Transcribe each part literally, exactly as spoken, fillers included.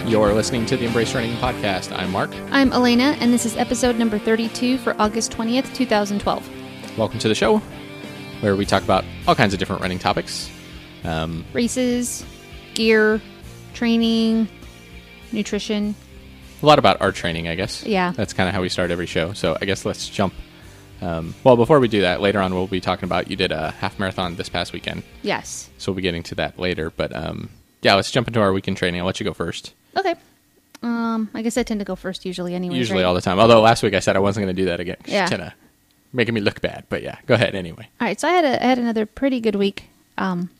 You're listening to the Embrace Running Podcast. I'm Mark. I'm Elena, and this is episode number thirty-two for August twentieth, twenty twelve. Welcome to the show, where we talk about all kinds of different running topics. Um, Races, gear, training, nutrition. A lot about our training, I guess. Yeah. That's kind of how we start every show. So I guess let's jump. Um, well, before we do that, later on we'll be talking about, you did a half marathon this past weekend. Yes. So we'll be getting to that later. But um, yeah, let's jump into our weekend training. I'll let you go first. Okay. Um, I guess I tend to go first usually anyway. Usually right? all the time. Although last week I said I wasn't going to do that again. Yeah. Kind of making me look bad. But yeah, go ahead anyway. All right. So I had a, I had another pretty good week. Um,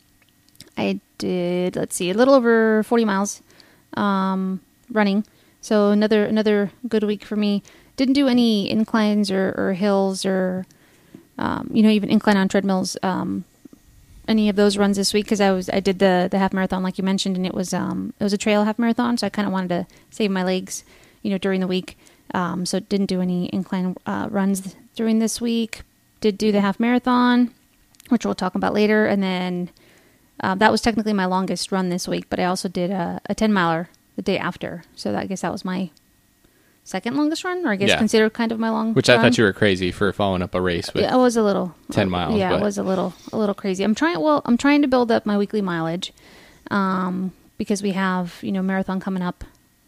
I did, let's see, a little over forty miles um, running. So another another good week for me. Didn't do any inclines or, or hills or, um, you know, even incline on treadmills, um, any of those runs this week because I was I did the, the half marathon like you mentioned, and it was um it was a trail half marathon, so I kind of wanted to save my legs, you know, during the week. Um, so didn't do any incline uh, runs during this week. Did do the half marathon, which we'll talk about later, and then uh, that was technically my longest run this week. But I also did a, a ten miler the day after, so that, I guess that was my second longest run, or I guess yeah. considered kind of my long Which run. I thought you were crazy for following up a race with. Yeah, I was a little ten miles. Yeah, but. it was a little a little crazy. I'm trying. Well, I'm trying to build up my weekly mileage, um, because we have you know marathon coming up.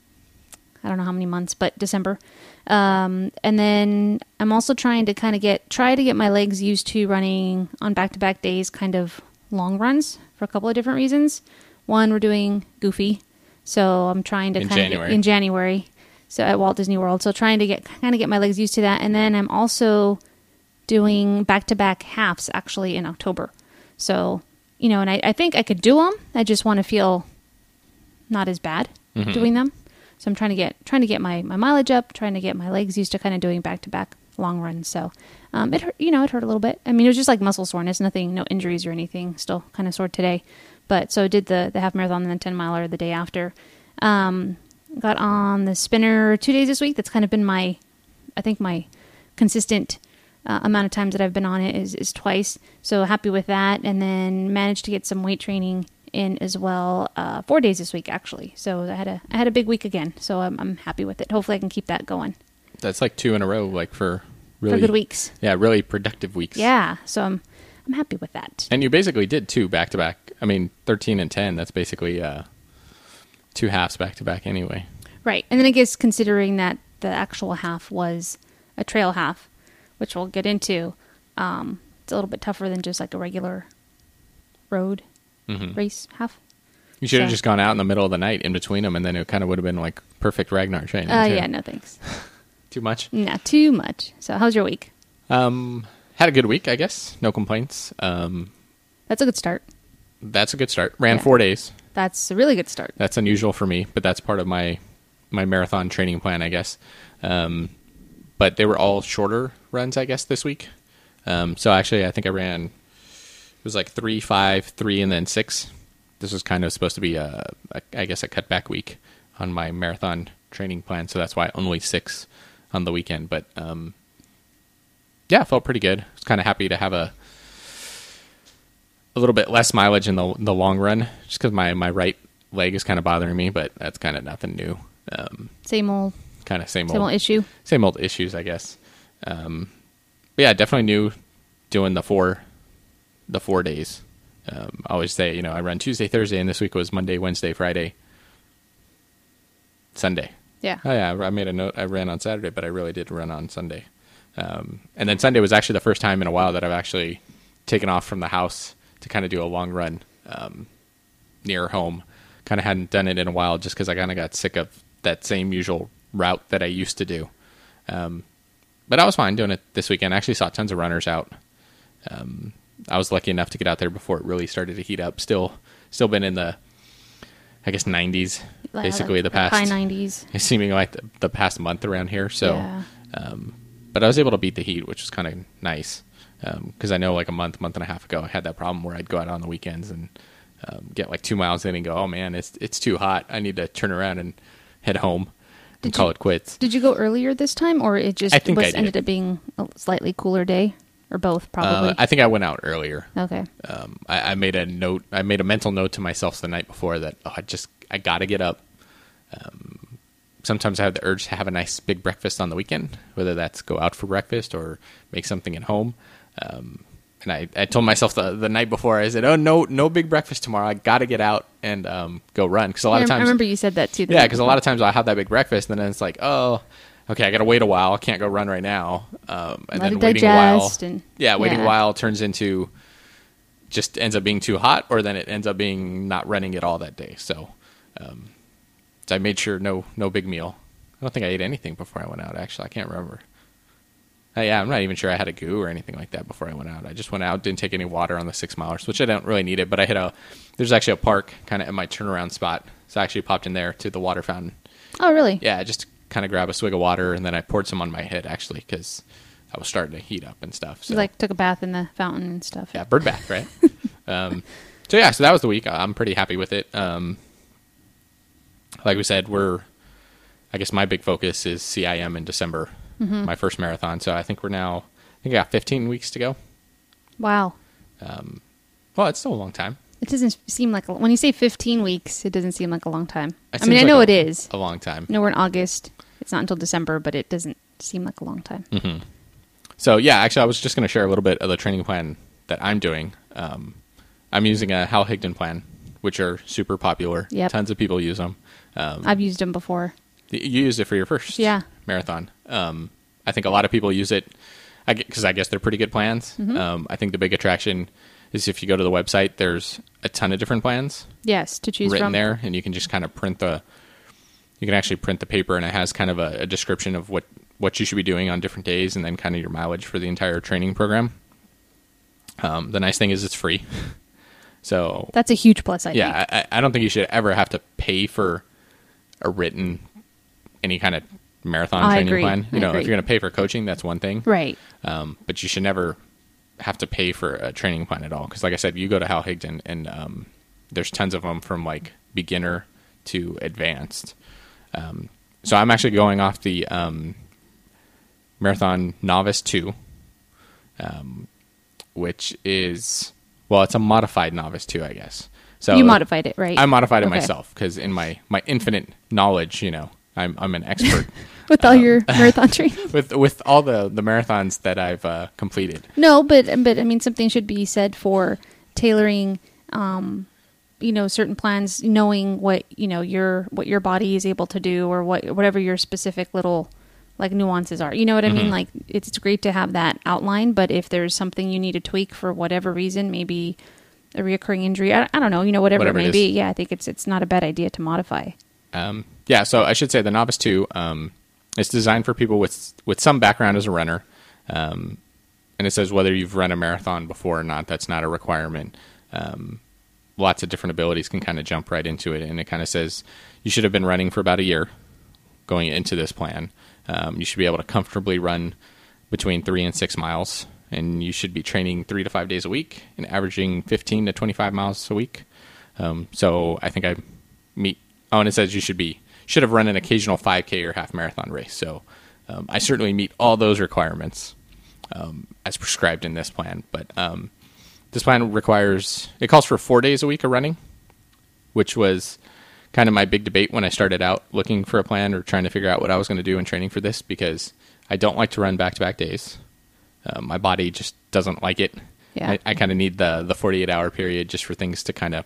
I don't know how many months, but December, um, and then I'm also trying to kind of get try to get my legs used to running on back to back days, kind of long runs for a couple of different reasons. One, we're doing Goofy, so I'm trying to in kind January. of get, in January. So at Walt Disney World. So trying to get kind of get my legs used to that. And then I'm also doing back-to-back halves actually in October. So, you know, and I, I think I could do them. I just want to feel not as bad mm-hmm. doing them. So I'm trying to get trying to get my, my mileage up, trying to get my legs used to kind of doing back-to-back long runs. So um, it hurt, you know, it hurt a little bit. I mean, it was just like muscle soreness, nothing, no injuries or anything. Still kind of sore today. But so I did the, the half marathon and then ten miler the day after. Um Got on the spinner two days this week. That's kind of been my, I think my consistent uh, amount of times that I've been on it is, is twice. So happy with that. And then managed to get some weight training in as well. Uh, four days this week actually. So I had a I had a big week again. So I'm I'm happy with it. Hopefully I can keep that going. That's like two in a row, like for really for good weeks. Yeah, really productive weeks. Yeah. So I'm I'm happy with that. And you basically did two back to back. I mean, thirteen and ten. That's basically. Uh, Two halves back-to-back anyway. Right. And then I guess considering that the actual half was a trail half, which we'll get into, um, it's a little bit tougher than just like a regular road mm-hmm. race half. You should have so. just gone out in the middle of the night in between them, and then it kind of would have been like perfect Ragnar training. Uh, too. yeah, no thanks. Too much? Not too much. So how's your week? Um, had a good week, I guess. No complaints. Um, That's a good start. That's a good start. Ran yeah. four days. That's a really good start. That's unusual for me, but that's part of my my marathon training plan, I guess. Um, but they were all shorter runs, I guess, this week. Um, so actually, I think I ran, it was like three, five, three, and then six. This was kind of supposed to be, a, a, I guess, a cutback week on my marathon training plan. So that's why only six on the weekend. But um, yeah, felt pretty good. I was kind of happy to have a a little bit less mileage in the the long run, just because my, my right leg is kind of bothering me, but that's kind of nothing new. Um, same old, kind of same, same old, old issue. Same old issues, I guess. Um, but yeah, definitely new doing the four the four days. Um, I always say, you know, I run Tuesday, Thursday, and this week was Monday, Wednesday, Friday, Sunday. Yeah. Oh yeah, I made a note. I ran on Saturday, but I really did run on Sunday. Um, and then Sunday was actually the first time in a while that I've actually taken off from the house to kind of do a long run um, near home. Kind of hadn't done it in a while just because I kind of got sick of that same usual route that I used to do. Um, but I was fine doing it this weekend. I actually saw tons of runners out. Um, I was lucky enough to get out there before it really started to heat up. Still, still been in the, I guess, nineties, yeah, basically like the past. High nineties. Seeming like the, the past month around here. So, yeah. um, but I was able to beat the heat, which was kind of nice. Because um, I know like a month, month and a half ago, I had that problem where I'd go out on the weekends and um, get like two miles in and go, oh man, it's it's too hot. I need to turn around and head home and did call you, it quits. Did you go earlier this time, or it just I think was, I did. ended up being a slightly cooler day? Or both, probably. Uh, I think I went out earlier. Okay. Um, I, I made a note. I made a mental note to myself the night before that oh, I just I got to get up Um, sometimes I have the urge to have a nice big breakfast on the weekend, whether that's go out for breakfast or make something at home. Um, and I, I told myself the, the night before, I said, oh, no no big breakfast tomorrow. I got to get out and um, go run. Because a lot I, of times... I remember you said that too. Yeah, because a lot of times I have that big breakfast, and then it's like, oh, okay, I got to wait a while. I can't go run right now. Um, and Let then it waiting a while... digest and- yeah, waiting yeah. a while turns into... just ends up being too hot, or then it ends up being not running at all that day. So, um, so I made sure no no big meal. I don't think I ate anything before I went out, actually. I can't remember. Uh, yeah, I'm not even sure I had a goo or anything like that before I went out. I just went out, didn't take any water on the six milers, which I don't really need it, but I hit a, there's actually a park kind of at my turnaround spot. So I actually popped in there to the water fountain. Oh, really? Yeah, just kind of grab a swig of water, and then I poured some on my head, actually, because I was starting to heat up and stuff. So You like took a bath in the fountain and stuff. yeah, bird bath, right? um, so yeah, so that was the week. I'm pretty happy with it. Um, like we said, we're, I guess my big focus is C I M in December, mm-hmm. my first marathon. So I think we're now, I think I got fifteen weeks to go. Wow. Um, well, it's still a long time. It doesn't seem like, a, when you say fifteen weeks, it doesn't seem like a long time. It I mean, I seems know like it a, is. a long time. No, we're in August. It's not until December, but it doesn't seem like a long time. Mm-hmm. So yeah, actually, I was just going to share a little bit of the training plan that I'm doing. Um, I'm using a Hal Higdon plan, which are super popular. Yep. Tons of people use them. Um, I've used them before. You used it for your first Yeah. marathon. Um, I think a lot of people use it because I, I guess they're pretty good plans. Mm-hmm. Um, I think the big attraction is if you go to the website, there's a ton of different plans Yes, to choose written from. there, and you can just kind of print the. You can actually print the paper, and it has kind of a, a description of what, what you should be doing on different days, and then kind of your mileage for the entire training program. Um, the nice thing is it's free, so That's a huge plus, I yeah, think. I, I don't think you should ever have to pay for a written any kind of marathon I training agree. plan. You I know, agree. if you're going to pay for coaching, that's one thing. Right. Um, but you should never have to pay for a training plan at all. Because, like I said, you go to Hal Higdon, and um, there's tons of them from like beginner to advanced. Um, so I'm actually going off the um, Marathon Novice two, um, which is well, it's a modified Novice two, I guess. So You modified it, right? I modified it Okay. myself because in my, my infinite knowledge, you know, I'm I'm an expert With all your marathon training? with with all the, the marathons that I've uh, completed. No, but but I mean, something should be said for tailoring, um, you know, certain plans, knowing what you know your what your body is able to do, or what whatever your specific little like nuances are. You know what I mean? Like it's, it's great to have that outline, but if there's something you need to tweak for whatever reason, maybe a reoccurring injury, I, I don't know, you know, whatever, Whatever it it may is. be. Yeah, I think it's it's not a bad idea to modify. Um, yeah, so I should say the Novice two, um, it's designed for people with with some background as a runner. Um, and it says whether you've run a marathon before or not, that's not a requirement. Um, lots of different abilities can kind of jump right into it. And it kind of says you should have been running for about a year going into this plan. Um, you should be able to comfortably run between three and six miles. And you should be training three to five days a week and averaging fifteen to twenty-five miles a week. Um, so I think I meet, oh, and it says you should be, should have run an occasional five K or half marathon race. So um, I certainly meet all those requirements um, as prescribed in this plan. But um, this plan requires, it calls for four days a week of running, which was kind of my big debate when I started out looking for a plan or trying to figure out what I was going to do in training for this, because I don't like to run back-to-back days. Uh, my body just doesn't like it. Yeah. I, I kind of need the the forty-eight hour period just for things to kind of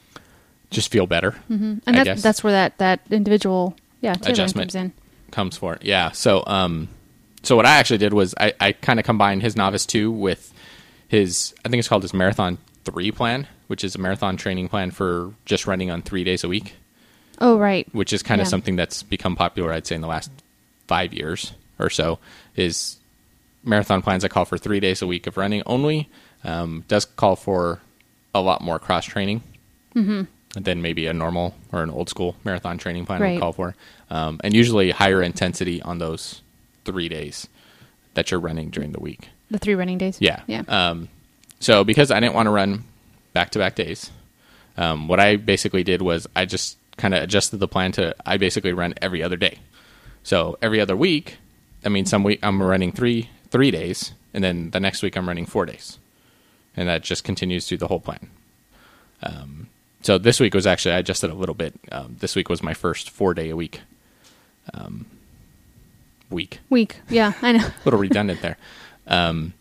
just feel better. Mm-hmm. And I that's, guess. that's where that, that individual yeah tailoring Adjustment comes in. comes for it. Yeah. So, um, so what I actually did was I, I kind of combined his Novice two with his, I think it's called his Marathon three plan, which is a marathon training plan for just running on three days a week, Oh, right. which is kind of Yeah. something that's become popular, I'd say, in the last five years or so. Is marathon plans that call for three days a week of running only, um, does call for a lot more cross training mm-hmm. than maybe a normal or an old school marathon training plan Right. would call for, um, and usually higher intensity on those three days that you're running during the week. The three running days. Yeah. Yeah. Um, so because I didn't want to run back-to-back days, um, what I basically did was I just kind of adjusted the plan to I basically run every other day. So every other week, I mean, some week I'm running three three days, and then the next week I'm running four days, and that just continues through the whole plan. Um, so this week was actually, I adjusted a little bit. Um, this week was my first four day a week um, week. Week. Yeah, I know. A little redundant there. Um,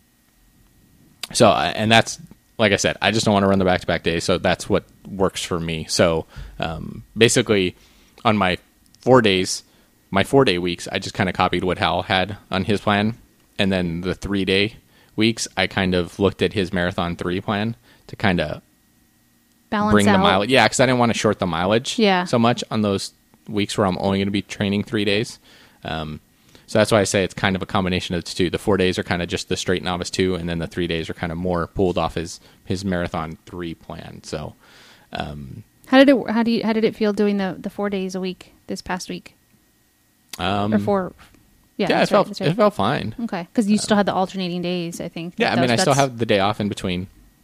so, and that's, like I said, I just don't want to run the back-to-back days. So that's what works for me. So um, basically on my four days, my four day weeks, I just kind of copied what Hal had on his plan. And then the three day weeks, I kind of looked at his marathon three plan to kind of Balance bring out. the mileage. Yeah, because I didn't want to short the mileage Yeah. so much on those weeks where I'm only going to be training three days. Um, so that's why I say it's kind of a combination of the two. The four days are kind of just the straight novice two, and then the three days are kind of more pulled off his, his marathon three plan. So um, How did it? How do you? How did it feel doing the, the four days a week this past week? um, Or four? Yeah, yeah, it that's right, felt that's right. it felt fine. Okay, because you still had the alternating days, I think. Yeah, I That mean, I was- still that's- have the day off in between.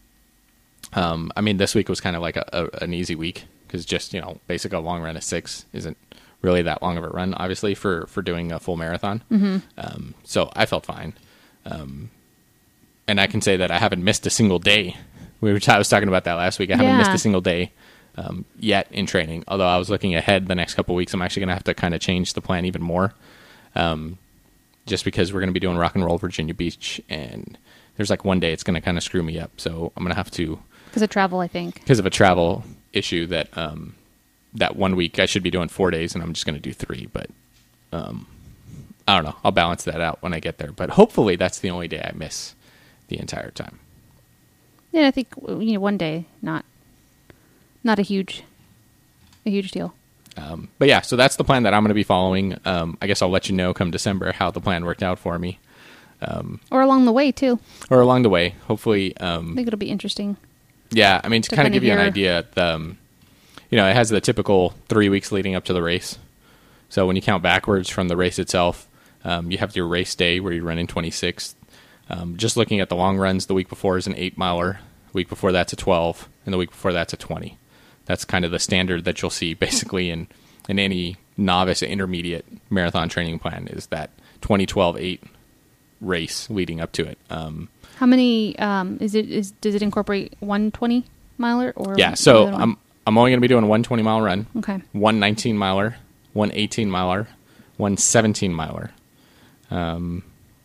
Um, I mean, this week was kind of like a, a, an easy week because just, you know, basically a long run of six isn't really that long of a run, obviously, for, for doing a full marathon. Mm-hmm. Um, so I felt fine. Um, and I can say that I haven't missed a single day. We were, I was talking about that last week. I haven't Yeah. missed a single day um, yet in training. Although I was looking ahead the next couple of weeks, I'm actually going to have to kind of change the plan even more. Um, just because we're going to be doing Rock and Roll Virginia Beach, and there's like one day it's going to kind of screw me up. So I'm going to have to, because of travel, I think. because of a travel issue, that um, that one week I should be doing four days, and I'm just going to do three. But um, I don't know. I'll balance that out when I get there. But hopefully that's the only day I miss the entire time. Yeah, I think you know one day, not not a huge a huge deal. Um, but yeah, so that's the plan that I'm going to be following. Um, I guess I'll let you know come December how the plan worked out for me, Or along the way too. or along the way. Hopefully, I um, think it'll be interesting. yeah. I mean, to, To kind of kinda give you an hear- idea, the, um, you know, it has the typical three weeks leading up to the race. So when you count backwards from the race itself, um, you have your race day where you run in twenty-six. Um, just looking at the long runs, the week before is an eight miler. The week before that's a twelve, and the week before that's a twenty. That's kind of the standard that you'll see basically in, in any novice intermediate marathon training plan, is that twenty, twelve, eight race leading up to it. Um, How many um, is it? Is does it incorporate one twenty miler or yeah, so more than one? I'm I'm only going to be doing one twenty mile run, Okay. one nineteen miler, one eighteen miler, one seventeen miler. Um,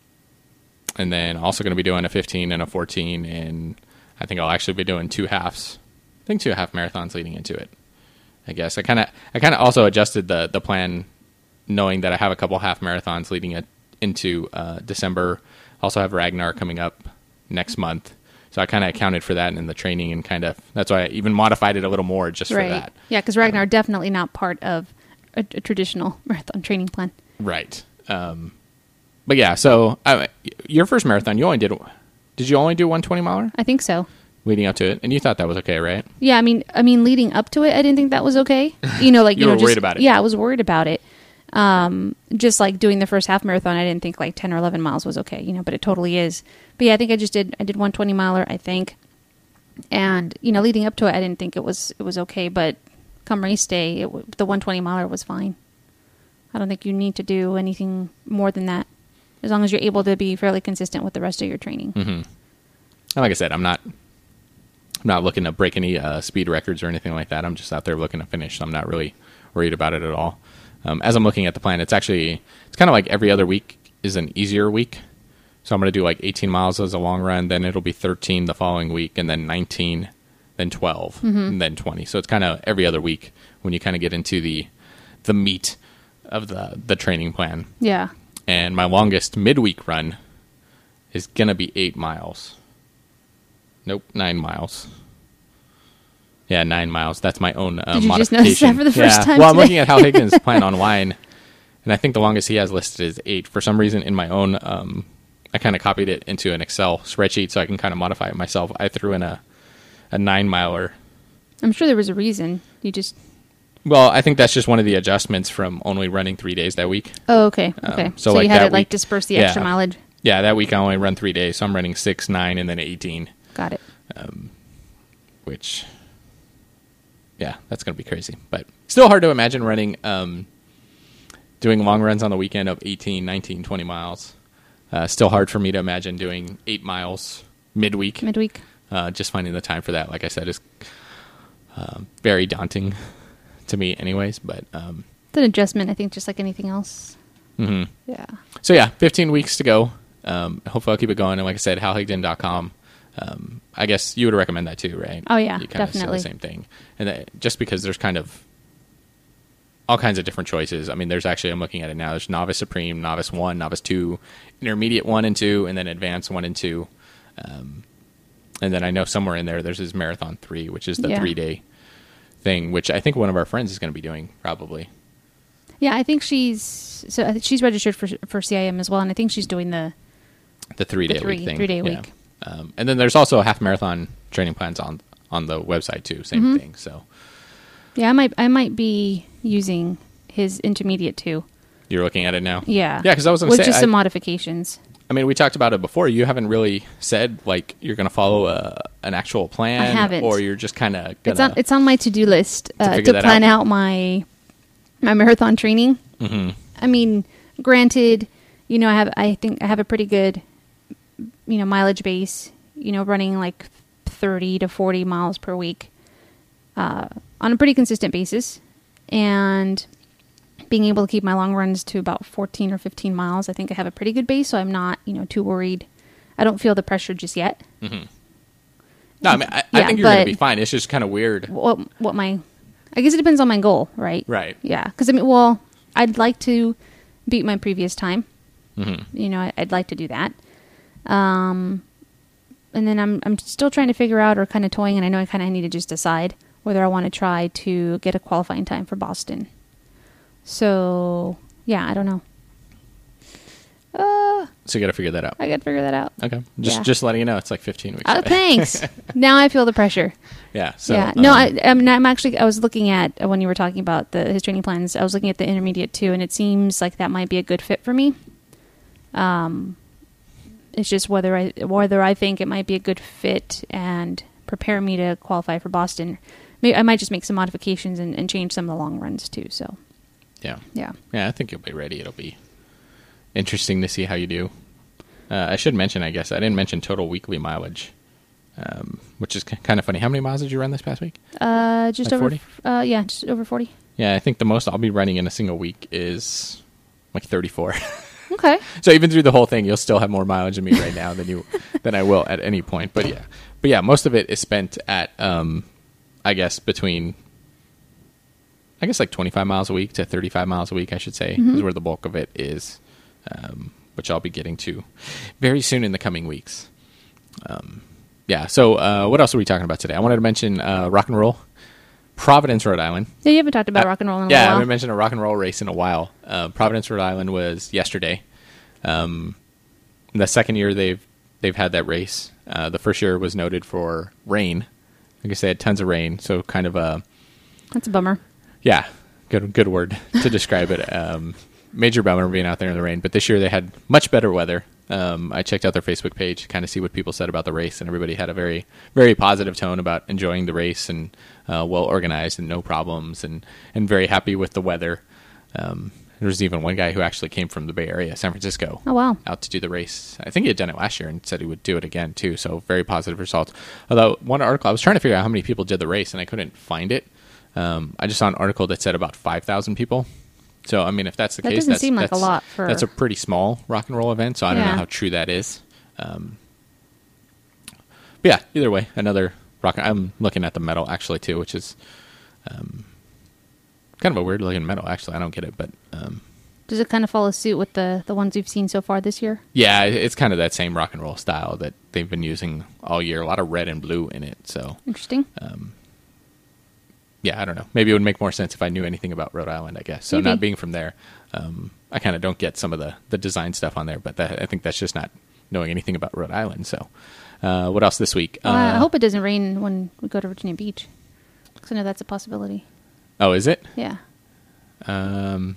and then also going to be doing a fifteen and a fourteen, and I think I'll actually be doing two halves. I think two half marathons leading into it. I guess I kind of I kind of also adjusted the the plan, knowing that I have a couple half marathons leading it into uh, December. Also have Ragnar coming up next month, so I kind of accounted for that in the training, and kind of that's why I even modified it a little more just Right. for that. Yeah, because Ragnar definitely not part of a, a traditional marathon training plan. Right. Um, but yeah, so uh, your first marathon, you only did. Did you only do one twenty miler I think so. leading up to it, and you thought that was okay, right? Yeah, I mean, I mean, leading up to it, I didn't think that was okay. You know, like You you, know, were just, worried about it. Yeah, I was worried about it. Um, just like doing the first half marathon, I didn't think like ten or eleven miles was okay. You know, but it totally is. But yeah, I think I just did. I did one twenty miler, I think, and you know, leading up to it, I didn't think it was it was okay. But come race day, it, w- the one twenty miler was fine. I don't think you need to do anything more than that, as long as you're able to be fairly consistent with the rest of your training. Mm-hmm. And like I said, I'm not. I'm not looking to break any uh, speed records or anything like that. I'm just out there looking to finish. So I'm not really worried about it at all. Um, as I'm looking at the plan, it's actually it's kind of like every other week is an easier week. So I'm going to do like eighteen miles as a long run, then it'll be thirteen the following week, and then nineteen, then twelve, Mm-hmm. and then twenty. So it's kind of every other week when you kind of get into the the meat of the the training plan. Yeah. And my longest midweek run is going to be eight miles. Nope, nine miles. Yeah, nine miles. That's my own uh, Did you just modification. notice that for the first yeah. time Well, I'm today? looking at Hal Higgins' plan online, and I think the longest he has listed is eight. For some reason, in my own, um, I kind of copied it into an Excel spreadsheet so I can kind of modify it myself. I threw in a, a nine miler. I'm sure there was a reason. You just Well, I think that's just one of the adjustments from only running three days that week. oh okay Um, okay. so so like you had that it like week- disperse the yeah. extra mileage. Yeah, that week I only run three days, so I'm running six, nine, and then eighteen. Got it. Which, yeah, that's going to be crazy. But still hard to imagine running, um, doing long runs on the weekend of eighteen, nineteen, twenty miles. Uh, still hard for me to imagine doing eight miles midweek. Midweek. Uh, just finding the time for that, like I said, is um, very daunting to me, anyways. But um, It's an adjustment, I think, just like anything else. hmm Yeah. so yeah, fifteen weeks to go. Um, hopefully, I'll keep it going. And like I said, hal higdon dot com. Um, I guess you would recommend that too, right? Oh, yeah, you kind definitely. Of said the same thing, and that, just because there's kind of all kinds of different choices. I mean, there's actually, I'm looking at it now. There's Novice Supreme, Novice One, Novice Two, Intermediate One and Two, and then Advanced One and Two. Um, and then I know somewhere in there, there's this Marathon Three, which is the Yeah. three day thing, which I think one of our friends is going to be doing probably. Yeah, I think she's so I think she's registered for for C I M as well, and I think she's doing the The three day The three- week thing. three-day Yeah. week. Um, and then there's also a half marathon training plans on on the website too. Same Mm-hmm. thing. So yeah. I might I might be using his intermediate too. you're looking at it now. Yeah, Yeah, because I was going to with say, just I, some modifications. I mean, we talked about it before. You haven't really said like you're going to follow a, an actual plan, I haven't. or you're just kind of It's on it's on my to do list uh, figure to that plan out. out my my marathon training. hmm I mean, granted, you know, I have I think I have a pretty good, you know, mileage base. You know, running like thirty to forty miles per week, uh, on a pretty consistent basis, and being able to keep my long runs to about fourteen or fifteen miles. I think I have a pretty good base, so I'm not, you know, too worried. I don't feel the pressure just yet. No, I mean, I, I Yeah, think you're going to but- be fine. It's just kind of weird. What what my, I guess it depends on my goal, right? Right. Yeah, because I mean, well, I'd like to beat my previous time. hmm You know, I, I'd like to do that. Um, and then I'm I'm still trying to figure out, or kind of toying, and I know I kind of need to just decide whether I want to try to get a qualifying time for Boston. So yeah, I don't know. Uh, So you got to figure that out. I got to figure that out. Okay. Just Yeah. just letting you know, it's like fifteen weeks. Uh, away. thanks. Now I feel the pressure. yeah. So yeah. No, um, I, I'm, I'm actually. I was looking at uh, when you were talking about the his training plans. I was looking at the intermediate too, and it seems like that might be a good fit for me. Um, it's just whether I whether I think it might be a good fit and prepare me to qualify for Boston. Maybe I might just make some modifications and, and change some of the long runs too. So yeah. yeah. Yeah, I think you'll be ready. It'll be interesting to see how you do. Uh, I should mention, I guess, I didn't mention total weekly mileage, um, which is k- kind of funny. How many miles did you run this past week? Uh, just Like over. forty? Uh, yeah, just over forty. Yeah, I think the most I'll be running in a single week is like thirty-four. Okay. So even through the whole thing, you'll still have more mileage than me right now than you than I will at any point. But yeah, but yeah, most of it is spent at, um, I guess, between, I guess like twenty-five miles a week to thirty-five miles a week, I should say, Mm-hmm. is where the bulk of it is, um, which I'll be getting to very soon in the coming weeks. Um, yeah. So uh, what else are we talking about today? I wanted to mention uh, rock and roll. Providence, Rhode Island. Yeah, you haven't talked about Uh, rock and roll in a yeah, I while. haven't mentioned a rock and roll race in a while. Uh, Providence, Rhode Island was yesterday. Um, the second year they've they've had that race. Uh, the first year was noted for rain. I guess they had tons of rain, so kind of a That's a bummer. yeah, good good word to describe it. Um, major bummer being out there in the rain. But this year they had much better weather. Um, I checked out their Facebook page to kind of see what people said about the race, and everybody had a very, very positive tone about enjoying the race and uh, well organized and no problems, and, and very happy with the weather. Um, there was even one guy who actually came from the Bay Area, San Francisco, Oh wow. out to do the race. I think he had done it last year and said he would do it again too. So very positive results. Although one article, I was trying to figure out how many people did the race, and I couldn't find it. Um, I just saw an article that said about five thousand people. So, I mean, if that's the That case, doesn't that's, seem like a that's, lot for- that's a pretty small rock and roll event. So I don't Yeah. know how true that is. Um, but yeah, either way, another rock. I'm looking at the medal actually too, which is um, kind of a weird looking medal. Actually, I don't get it, but um, Does it kind of follow suit with the the ones we've seen so far this year? yeah, it- it's kind of that same rock and roll style that they've been using all year. A lot of red and blue in it. So Interesting. yeah, I don't know. Maybe it would make more sense if I knew anything about Rhode Island, I guess. So Maybe. not being from there, um, I kind of don't get some of the, the design stuff on there, but that, I think that's just not knowing anything about Rhode Island. So uh, what else this week? Well, I Uh, hope it doesn't rain when we go to Virginia Beach, because I know that's a possibility. Oh, is it? Yeah. Um,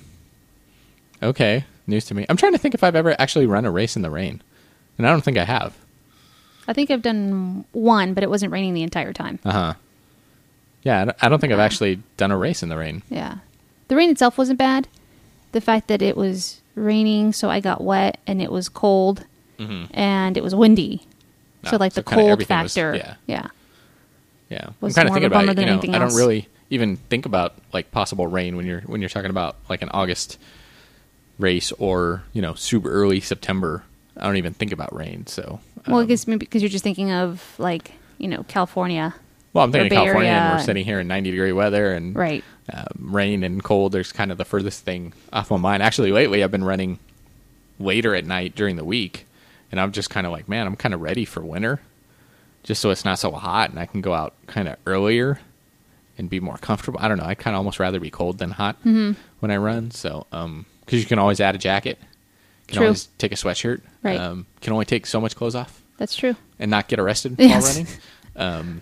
okay. News to me. I'm trying to think if I've ever actually run a race in the rain, and I don't think I have. I think I've done one, but it wasn't raining the entire time. Uh-huh. Yeah, I don't- I don't think I've actually done a race in the rain. Yeah. The rain itself wasn't bad. The fact that it was raining, so I got wet, and it was cold, and it was windy. So, Ah, like, so the kinda cold everything was- factor. yeah. yeah. Yeah, was I'm kind of more thinking of a bummer about it. You than know, anything I don't else. really even think about like possible rain when you're when you're talking about like an August race or you know super early September. I don't even think about rain. So, um, Well, I guess maybe because you're just thinking of like you know California, well, I'm thinking or of Bay California, and Area we're sitting here in ninety degree weather and right? um, rain and cold. There's kind of the furthest thing off my mind. Actually, lately I've been running later at night during the week, and I'm just kind of like, man, I'm kind of ready for winter, just so it's not so hot and I can go out kind of earlier and be more comfortable. I don't know. I kind of almost rather be cold than hot Mm-hmm. when I run. So, um, because you can always add a jacket, can True. always take a sweatshirt, Right. Um, can only take so much clothes off That's true. and not get arrested Yes. while running. Um,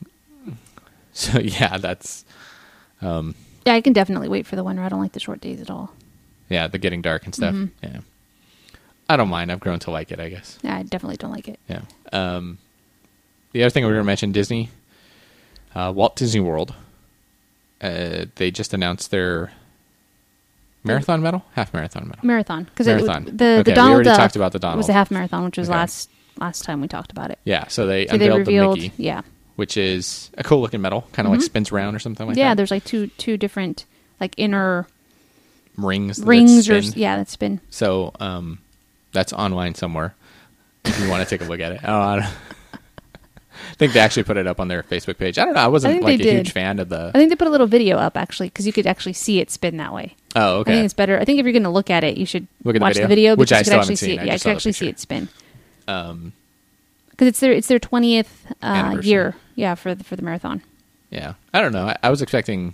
so yeah, that's um, Yeah, I can definitely wait for the winter. I don't like the short days at all. yeah, the getting dark and stuff. Mhm. Yeah, I don't mind. I've grown to like it, I guess. Yeah, I definitely don't like it. Yeah. Um, the other thing we were going to mention, Disney, uh, Walt Disney World. Uh, they just announced their marathon medal, half marathon medal. Marathon, because Marathon. the Okay, the we Donald already Duck talked about the Donald. was a half marathon, which was Okay. last last time we talked about it. Yeah, so they So they unveiled revealed, the Mickey, yeah, which is a cool looking medal, kind of like spins around or something like yeah. that. There's like two two different like inner Rings, that rings or spin. yeah, that spin. So um, that's online somewhere if you want to take a look at it. Oh, I, don't, I think they actually put it up on their Facebook page. I don't know. I wasn't I think like a they huge did. fan of the. I think they put a little video up actually because you could actually see it spin that way. Oh, okay. I think it's better. I think if you're going to look at it, you should Look at the watch video? the video Which because I you still could haven't actually see seen. it. I Yeah, you just could saw the actually see picture. it spin Um, because it's their it's their twentieth uh, Anniversary. year. Yeah, for the, for the marathon. yeah, I don't know. I, I was expecting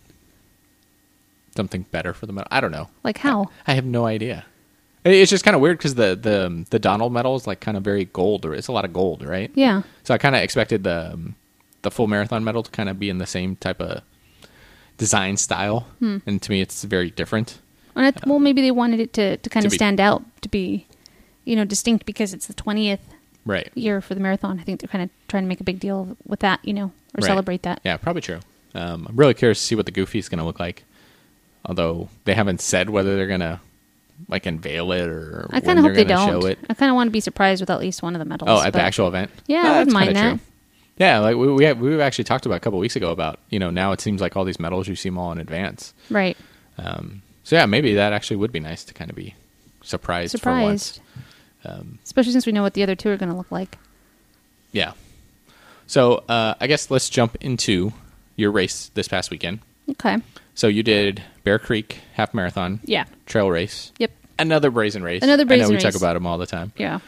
something better for the medal. I don't know. Like how? I have no idea. It- It's just kind of weird because the the the Donald medal is like kind of very gold, or it's a lot of gold, right? Yeah. So I kind of expected the um, the full marathon medal to kind of be in the same type of design style, Hmm. and to me, it's very different. And I th- well, maybe they wanted it to, to kind To of be- stand out, to be, you know, distinct because it's the twentieth Right. year for the marathon. I think they're kind of trying to make a big deal with that, you know, or Right. celebrate that. Yeah, probably true. Um, I'm really curious to see what the Goofy is going to look like. Although they haven't said whether they're going to like unveil it or I when kind of hope they're they gonna don't. show it. I kind of want to be surprised with at least one of the medals. Oh, at the but- actual event? Yeah, Oh, I wouldn't that's mind kinda that. true. Yeah, like we we, have, we actually talked about a couple weeks ago about, you know, now it seems like all these medals you see them all in advance. Right. Um, so yeah, maybe that actually would be nice to kind of be surprised, Surprised. for once. Um, Especially since we know what the other two are going to look like. yeah. So uh, I guess let's jump into your race this past weekend. Okay. So you did Bear Creek Half Marathon Yeah. Trail Race. Yep. Another brazen race. Another I brazen know we race. talk about them all the time. Yeah.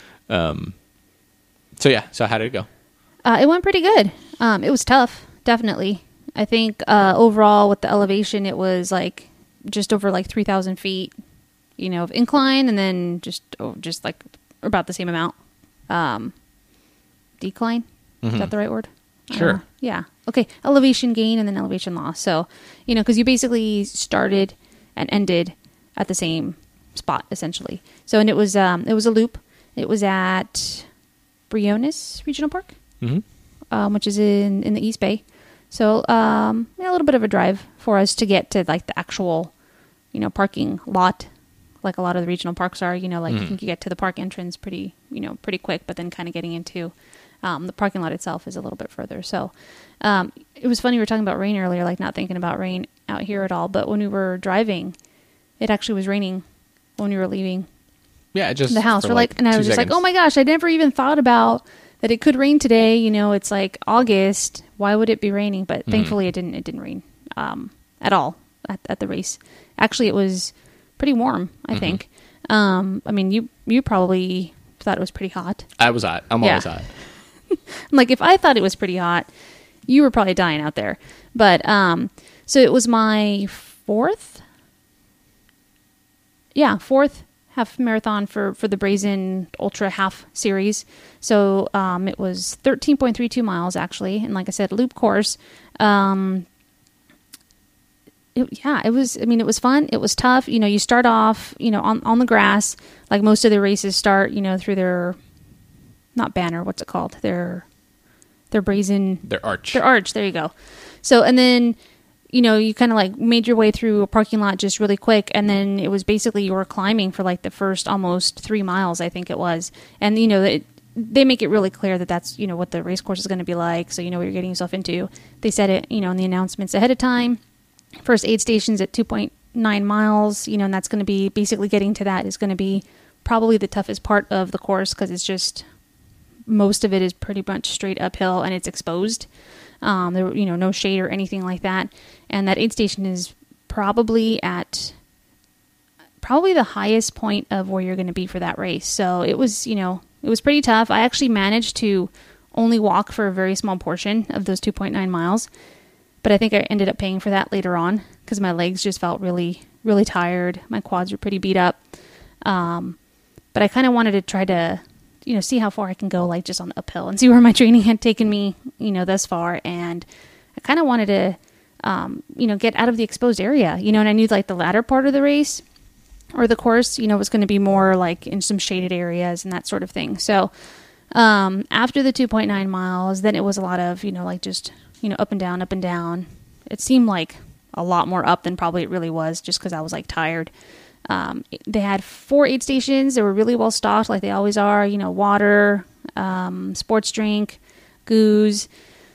So yeah, so how did it go? Uh, it went pretty good. Um, it was tough, definitely. I think uh, overall with the elevation, it was like just over like three thousand feet, you know, of incline, and then just oh, just like about the same amount um, decline. Is that the right word? I don't Sure. know. Yeah. Okay. Elevation gain and then elevation loss. So, you know, because you basically started and ended at the same spot essentially. So, and it was um, it was a loop. It was at Briones Regional Park, Mm-hmm. um, which is in, in the East Bay. So um, yeah, a little bit of a drive for us to get to like the actual, you know, parking lot, like a lot of the regional parks are. You know, like Mhm. you can get to the park entrance pretty, you know, pretty quick, but then kind of getting into um, the parking lot itself is a little bit further. So um, it was funny we were talking about rain earlier, like not thinking about rain out here at all. But when we were driving, it actually was raining when we were leaving Yeah, just the house. for We're like, and I two was just like, seconds. oh my gosh, I never even thought about that it could rain today. You know, it's like August. Why would it be raining? But Mm-hmm. thankfully, it didn't. It didn't rain um, at all at, at the race. Actually, it was pretty warm. I Mm-hmm. think. Um, I mean, you you probably thought it was pretty hot. I was hot. I'm Yeah. always hot. I'm like, if I thought it was pretty hot, you were probably dying out there. But um, so it was my fourth. Yeah, fourth half marathon for, for the Brazen Ultra Half Series. So um, it was thirteen point three two miles, actually. And like I said, loop course. Um, it, yeah, it was, I mean, it was fun. It was tough. You know, you start off, you know, on, on the grass, like most of the races start, you know, through their, not banner, what's it called? Their, their brazen, Their arch. their arch. There you go. So, and then, you know, you kind of like made your way through a parking lot just really quick. And then it was basically you were climbing for like the first almost three miles, I think it was. And, you know, it, they make it really clear that that's, you know, what the race course is going to be like. So you know what you're getting yourself into. They said it, you know, in the announcements ahead of time. First aid stations at two point nine miles, you know, and that's going to be basically getting to that is going to be probably the toughest part of the course because it's just most of it is pretty much straight uphill and it's exposed. Um, there, you know, no shade or anything like that. And that aid station is probably at probably the highest point of where you're going to be for that race. So it was, you know, it was pretty tough. I actually managed to only walk for a very small portion of those two point nine miles. But I think I ended up paying for that later on because my legs just felt really, really tired. My quads were pretty beat up. Um, but I kind of wanted to try to, you know, see how far I can go, like just on the uphill and see where my training had taken me, you know, thus far. And I kind of wanted to, um, you know, get out of the exposed area, you know, and I knew like the latter part of the race or the course, you know, was going to be more like in some shaded areas and that sort of thing. So um, after the two point nine miles, then it was a lot of, you know, like just, you know, up and down, up and down. It seemed like a lot more up than probably it really was just because I was like tired. Um, they had four aid stations. They were really well stocked like they always are, you know, water, um, sports drink, goos.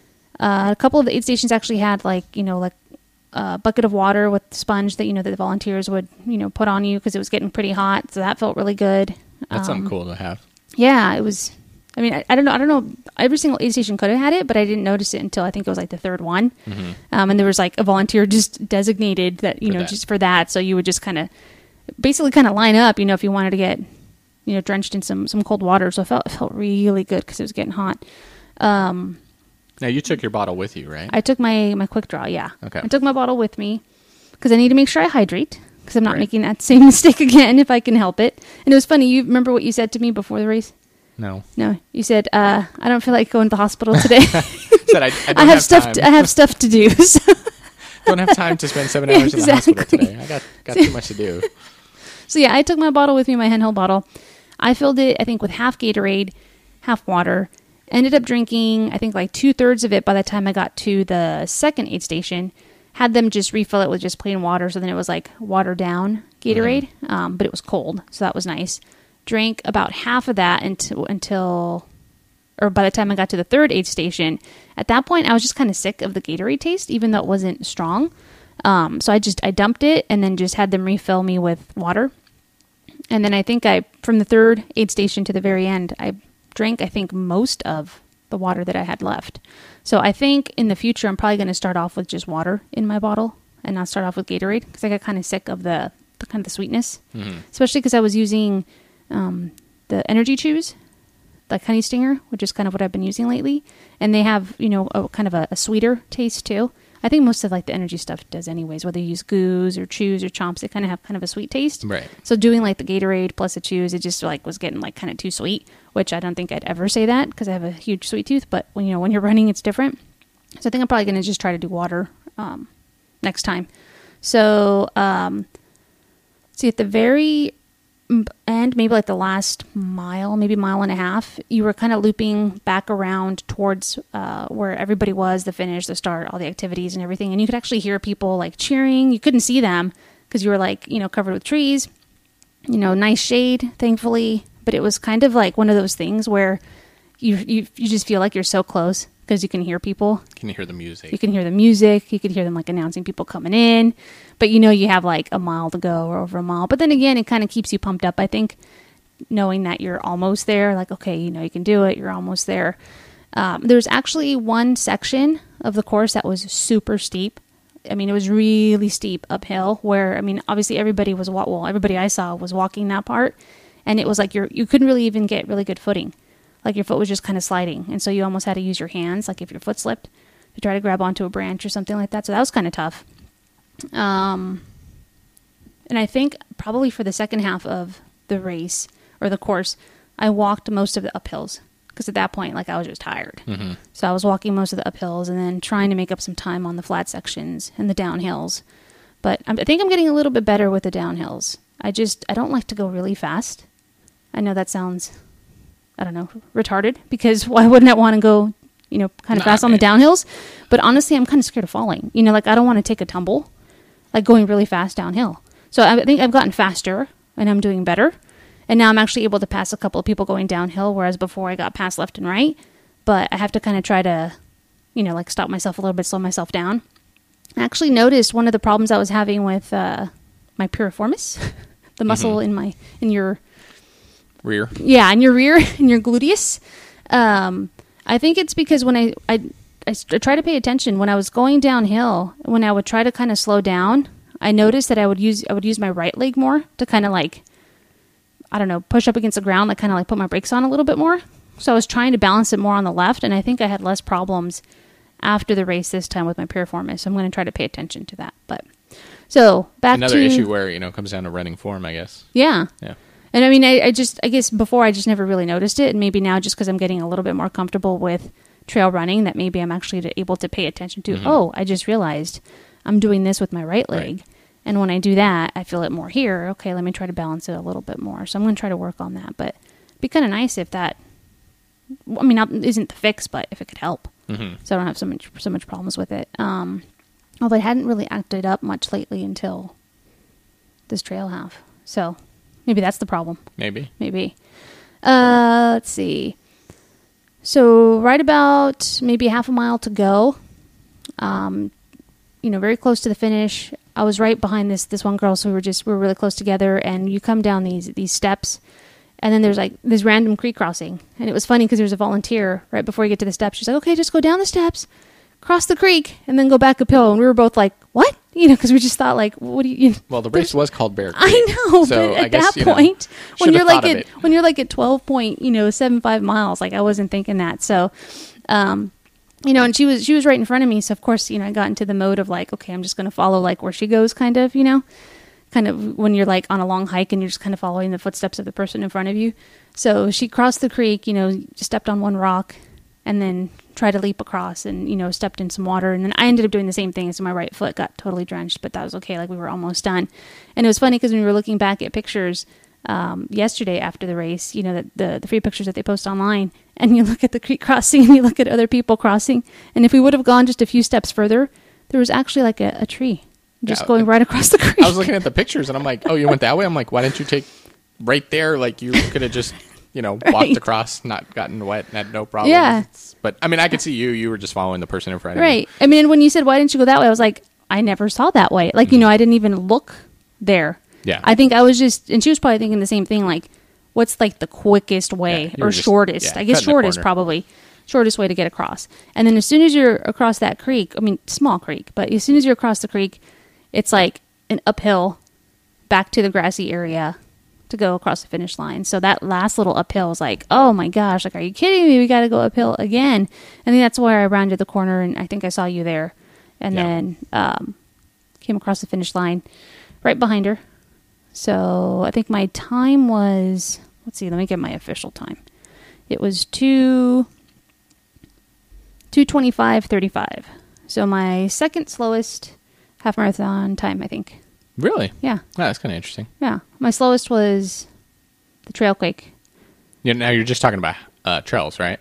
Uh, a couple of the aid stations actually had like, you know, like a bucket of water with sponge that, you know, that the volunteers would, you know, put on you because it was getting pretty hot. So that felt really good. That's um, something cool to have. Yeah, it was. I mean, I, I don't know. I don't know. Every single aid station could have had it, but I didn't notice it until I think it was like the third one. Mm-hmm. Um, and there was like a volunteer just designated that, you For know, that. just for that. So you would just kind of basically kind of line up, you know, if you wanted to get, you know, drenched in some, some cold water. So it felt, it felt really good because it was getting hot. Um, Now you took your bottle with you, right? I took my, my quick draw. Yeah. Okay. I took my bottle with me because I need to make sure I hydrate because I'm not Right. making that same mistake again if I can help it. And it was funny. You remember what you said to me before the race? No. No, you said, uh, I don't feel like going to the hospital today. Said I, I, don't I have, have stuff. time. To, I have stuff to do. So, Don't have time to spend seven Yeah, hours in the hospital exactly. today. I got got too much to do. so yeah, I took my bottle with me, my handheld bottle. I filled it, I think, with half Gatorade, half water. Ended up drinking, I think, like two thirds of it by the time I got to the second aid station. Had them just refill it with just plain water, so then it was like watered down Gatorade, mm-hmm. um, but it was cold, so that was nice. Drank about half of that until, until, or by the time I got to the third aid station. At that point, I was just kind of sick of the Gatorade taste, even though it wasn't strong. Um, so I just, I dumped it and then just had them refill me with water. And then I think I, from the third aid station to the very end, I drank, I think, most of the water that I had left. So I think in the future, I'm probably going to start off with just water in my bottle and not start off with Gatorade because I got kind of sick of the, the kind of the sweetness, mm-hmm. especially because I was using um, the Energy Chews, like Honey Stinger, which is kind of what I've been using lately. And they have, you know, a kind of a, a sweeter taste too. I think most of like the energy stuff does anyways, whether you use Goos or Chews or Chomps, they kind of have kind of a sweet taste. Right. So doing like the Gatorade plus the Chews, it just like was getting like kind of too sweet, which I don't think I'd ever say that because I have a huge sweet tooth. But when, you know, when you're running, it's different. So I think I'm probably going to just try to do water um, next time. So um, see at the very end, maybe like the last mile, maybe mile and a half, you were kind of looping back around towards uh, where everybody was, the finish, the start, all the activities and everything. And you could actually hear people like cheering. You couldn't see them because you were like, you know, covered with trees, you know, nice shade, thankfully. But it was kind of like one of those things where you you, you just feel like you're so close because you can hear people. Can you hear the music? You can hear the music. You can hear them like announcing people coming in. But you know you have like a mile to go or over a mile. But then again, it kind of keeps you pumped up, I think, knowing that you're almost there. Like, okay, you know, you can do it. You're almost there. Um, there's actually one section of the course that was super steep. I mean, it was really steep uphill where, I mean, obviously everybody was, well, everybody I saw was walking that part. And it was like you're, you couldn't really even get really good footing. Like your foot was just kind of sliding. And so you almost had to use your hands, like if your foot slipped, to try to grab onto a branch or something like that. So that was kind of tough. Um, and I think probably for the second half of the race or the course, I walked most of the uphills because at that point, like I was just tired. Mm-hmm. So I was walking most of the uphills and then trying to make up some time on the flat sections and the downhills. But I'm, I think I'm getting a little bit better with the downhills. I just, I don't like to go really fast. I know that sounds, I don't know, retarded because why wouldn't I want to go, you know, kind of nah, fast on man. the downhills? But honestly, I'm kind of scared of falling. You know, like I don't want to take a tumble, like going really fast downhill. So I think I've gotten faster and I'm doing better. And now I'm actually able to pass a couple of people going downhill, whereas before I got passed left and right. But I have to kind of try to, you know, like stop myself a little bit, slow myself down. I actually noticed one of the problems I was having with uh, my piriformis, the muscle mm-hmm. in my, in your... Rear. Yeah, in your rear, in your gluteus. Um, I think it's because when I, I, I, I try to pay attention, when I was going downhill, when I would try to kind of slow down, I noticed that I would use I would use my right leg more to kind of like, I don't know, push up against the ground, like kind of like put my brakes on a little bit more. So I was trying to balance it more on the left, and I think I had less problems after the race this time with my piriformis. So I'm going to try to pay attention to that. But so back Another to... Another issue where, you know, it comes down to running form, I guess. Yeah. Yeah. And I mean, I, I just, I guess before I just never really noticed it. And maybe now just because I'm getting a little bit more comfortable with trail running, that maybe I'm actually able to pay attention to, mm-hmm. oh, I just realized I'm doing this with my right leg. Right. And when I do that, I feel it more here. Okay, let me try to balance it a little bit more. So I'm going to try to work on that. But it'd be kind of nice if that, I mean, not, isn't the fix, but if it could help. Mm-hmm. So I don't have so much, so much problems with it. Um, although I hadn't really acted up much lately until this trail half. So maybe that's the problem. Maybe. Maybe. Uh, let's see. So right about maybe half a mile to go. Um, you know, very close to the finish. I was right behind this this one girl, so we were just we were really close together. And you come down these these steps, and then there's like this random creek crossing. And it was funny because there was a volunteer right before you get to the steps. She's like, "Okay, just go down the steps, cross the creek, and then go back uphill." And we were both like, "What?" You know, because we just thought like, "What do you?" you know, well, the race was called Bear Creek. I know, so but at I guess, that point, know, when you're like at it. when you're like at twelve point, you know, seven five miles, like I wasn't thinking that. So, um, you know, and she was she was right in front of me. So of course, you know, I got into the mode of like, okay, I'm just going to follow like where she goes, kind of, you know, kind of when you're like on a long hike and you're just kind of following the footsteps of the person in front of you. So she crossed the creek, you know, just stepped on one rock, and then tried to leap across, and you know, stepped in some water, and then I ended up doing the same thing. So my right foot got totally drenched, but that was okay. Like we were almost done, and it was funny because when we were looking back at pictures um, yesterday after the race, you know, the, the the free pictures that they post online, and you look at the creek crossing and you look at other people crossing, and if we would have gone just a few steps further, there was actually like a, a tree just yeah, going right across the creek. I was looking at the pictures and I'm like, oh, you went that way? I'm like, why didn't you take right there? Like you could have just, you know, walked right. across, not gotten wet, and had no problem. Yeah. But I mean, I could see you. You were just following the person in front of right. you. Right. I mean, when you said, why didn't you go that way? I was like, I never saw that way. Like, mm-hmm. you know, I didn't even look there. Yeah. I think I was just, and she was probably thinking the same thing, like, what's like the quickest way yeah, or just, shortest? Yeah, I guess shortest probably. Shortest way to get across. And then as soon as you're across that creek, I mean, small creek, but as soon as you're across the creek, it's like an uphill back to the grassy area to go across the finish line. So that last little uphill was like, oh my gosh, like, are you kidding me? We got to go uphill again. I think that's where I rounded the corner, and I think I saw you there. And yeah. then um, came across the finish line right behind her. So I think my time was, let's see, let me get my official time. It was two, two twenty-five thirty-five. So my second slowest half marathon time, I think. Really? Yeah. Oh, that's kind of interesting. Yeah. My slowest was the Trail Quake. Yeah, now you're just talking about uh, trails, right?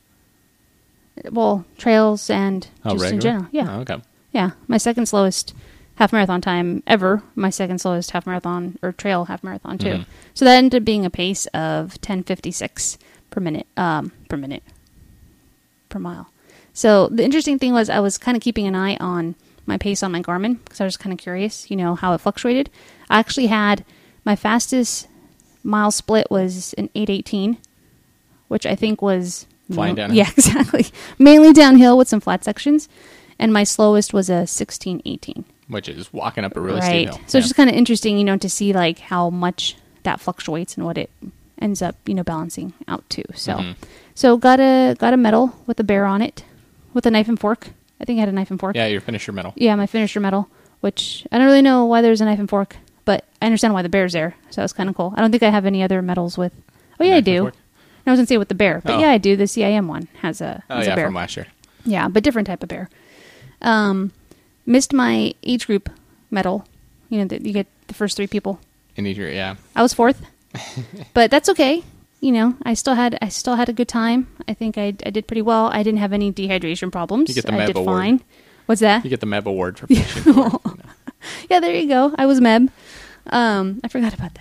Well, trails and oh, just regular? in general. Yeah. Oh, okay. Yeah. My second slowest half marathon time ever. My second slowest half marathon or trail half marathon too. Mm-hmm. So that ended up being a pace of ten fifty-six per minute, um, per minute, per mile. So the interesting thing was I was kind of keeping an eye on my pace on my Garmin because I was kind of curious, you know, how it fluctuated. I actually had my fastest mile split was an eight eighteen, which I think was flying downhill. Yeah, exactly. Mainly downhill with some flat sections. And my slowest was a sixteen eighteen. Which is walking up a really right. steep hill. So yeah. it's just kind of interesting, you know, to see like how much that fluctuates and what it ends up, you know, balancing out to. So, mm-hmm. so got a got a medal with a bear on it, with a knife and fork. I think I had a knife and fork. Yeah, your finisher medal. Yeah, my finisher medal, which I don't really know why there's a knife and fork, but I understand why the bear's there. So it's kind of cool. I don't think I have any other medals with. Oh yeah, I do. I was gonna say with the bear, but oh. yeah, I do. The C I M one has a. Oh has yeah, a bear. from last year. Yeah, but different type of bear. Um, missed my age group medal. You know, that you get the first three people. In each group, yeah. I was fourth, but that's okay. You know, I still had I still had a good time. I think I, I did pretty well. I didn't have any dehydration problems. You get the I Meb did award. fine. What's that? You get the Meb award for finishing fourth. Yeah, there you go. I was Meb. Um, I forgot about that.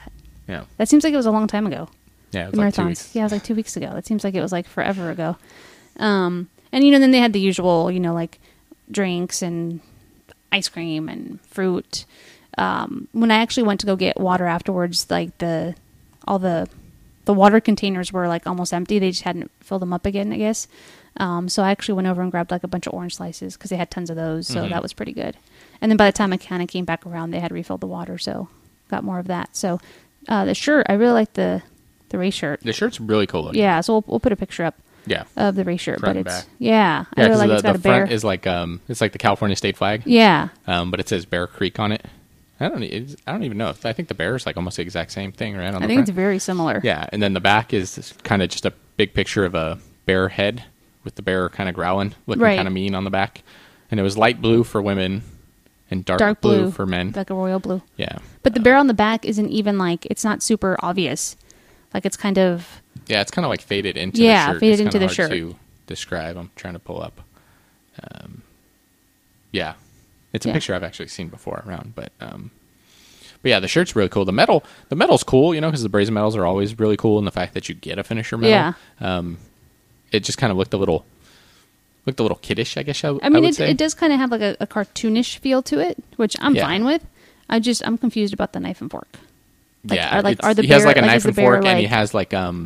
Yeah. That seems like it was a long time ago. Yeah, it The was like two marathons. weeks. Yeah, it was like two weeks ago. It seems like it was like forever ago. Um, and you know, then they had the usual, you know, like drinks and ice cream and fruit. Um, when I actually went to go get water afterwards, like the all the the water containers were like almost empty. They just hadn't filled them up again, I guess. Um, so I actually went over and grabbed like a bunch of orange slices because they had tons of those. So Mhm. that was pretty good. And then by the time I kind of came back around, they had refilled the water, so got more of that. So uh, the shirt, I really like the the race shirt. The shirt's really cool looking. Yeah, so we'll, we'll put a picture up Yeah. of the race shirt, Front but and it's back. yeah, Yeah, I really 'cause like the, it's got the a bear. front is like um, it's like the California state flag. Yeah, Um, but it says Bear Creek on it. I don't. It's, I don't even know. I think the bear is like almost the exact same thing, right? On I the think front. it's very similar. Yeah, and then the back is kind of just a big picture of a bear head with the bear kind of growling, looking Right. kind of mean on the back. And it was light blue for women and dark, dark blue, blue, for men. like a royal blue. Yeah, But the bear on the back isn't even like it's not super obvious. Like it's kind of yeah, it's kind of like faded into Yeah, the shirt. faded It's into kinda the hard shirt. to describe. I'm trying to pull up. Um, yeah, it's a Yeah. picture I've actually seen before around, but um, but yeah, the shirt's really cool. The medal, the medal's cool, you know, because the brazen medals are always really cool, and the fact that you get a finisher medal, Yeah. um, it just kind of looked a little, looked a little kiddish, I guess. I, I mean would it, say. it does kind of have like a, a cartoonish feel to it, which I'm Yeah. fine with. I just I'm confused about the knife and fork. Like, yeah, are, like, it's- are the he has bear- like a like, knife is the and bear, fork, and he like- has like um,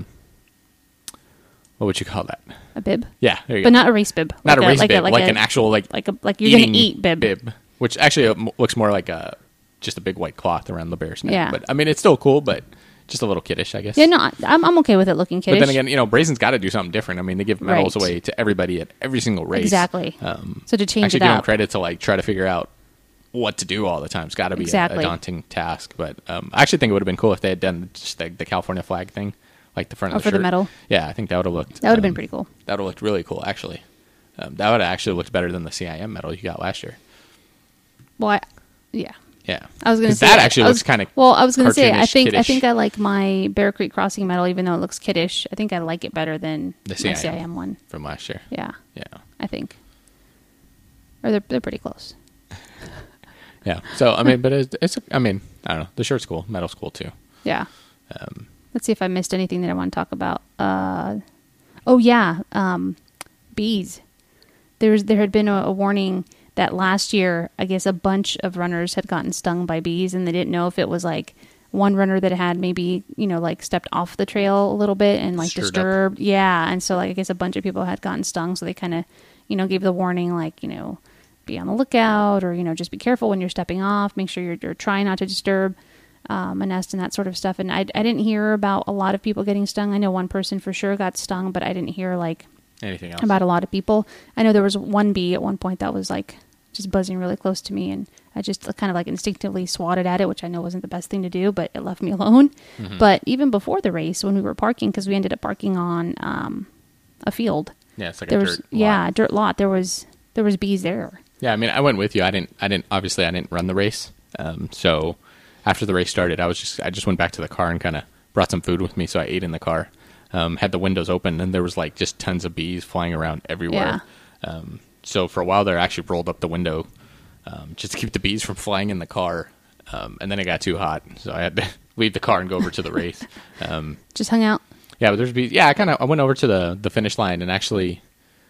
what would you call that? A bib, Yeah, there you but go. not a race bib. Not like a race like bib, like, like a, an actual like like a like you're gonna eating eat bib. which actually uh, m- looks more like a just a big white cloth around the bear's neck. Yeah. But I mean, it's still cool, but just a little kiddish, I guess. Yeah, no, I'm I'm okay with it looking But kiddish. then again, you know, Brazen's got to do something different. I mean, they give medals Right. away to everybody at every single race. Exactly. Um, So to change actually it give them up. credit to like try to figure out what to do all the time. It's got to be a- Exactly. a, daunting task. But um, I actually think it would have been cool if they had done just the, the California flag thing, like the front Oh, of the for the shirt. medal? Yeah, I think that would have looked. That would have been um, pretty cool. That would have looked really cool, actually. Um, that would have actually looked better than the C I M medal you got last year. Well, I, yeah. Yeah, I was going to 'Cause say that actually I was- looks kind of well. I was going to say I cartoonish, think I kiddish. think I like my Bear Creek Crossing medal, even though it looks kiddish. I think I like it better than The my C I M. C I M one. from last year. Yeah, Yeah, I think. Or they're they're pretty close. yeah. So I mean, but it's, it's I mean, I don't know. The shirt's cool. Medal's cool too. Yeah. Um, Let's see if I missed anything that I want to talk about. Uh, oh yeah, um, bees. There's there had been a, a warning that last year, I guess a bunch of runners had gotten stung by bees, and they didn't know if it was like one runner that had maybe you know like stepped off the trail a little bit and like Stirred up. disturbed. Yeah, and so like I guess a bunch of people had gotten stung, so they kind of you know gave the warning like you know be on the lookout or you know just be careful when you're stepping off. Make sure you're, you're trying not to disturb. Um, a nest and that sort of stuff. And I, I didn't hear about a lot of people getting stung. I know one person for sure got stung, but I didn't hear like anything else? about a lot of people. I know there was one bee at one point that was like just buzzing really close to me, and I just kind of like instinctively swatted at it, which I know wasn't the best thing to do, but it left me alone. Mm-hmm. But even before the race, when we were parking, because we ended up parking on um, a field, Yeah, it's like there a was dirt. yeah lot. a dirt lot. There was there was bees there. Yeah, I mean, I went with you. I didn't. I didn't. Obviously, I didn't run the race. Um, so after the race started, I was just. I just went back to the car and kind of brought some food with me. So I ate in the car. Um, had the windows open, and there was like just tons of bees flying around everywhere. Um, so for a while there, I actually rolled up the window um, just to keep the bees from flying in the car. Um, and then it got too hot, so I had to leave the car and go over to the race. Um, Just hung out. Yeah, but there's bees. Yeah, I kind of I went over to the the finish line and actually,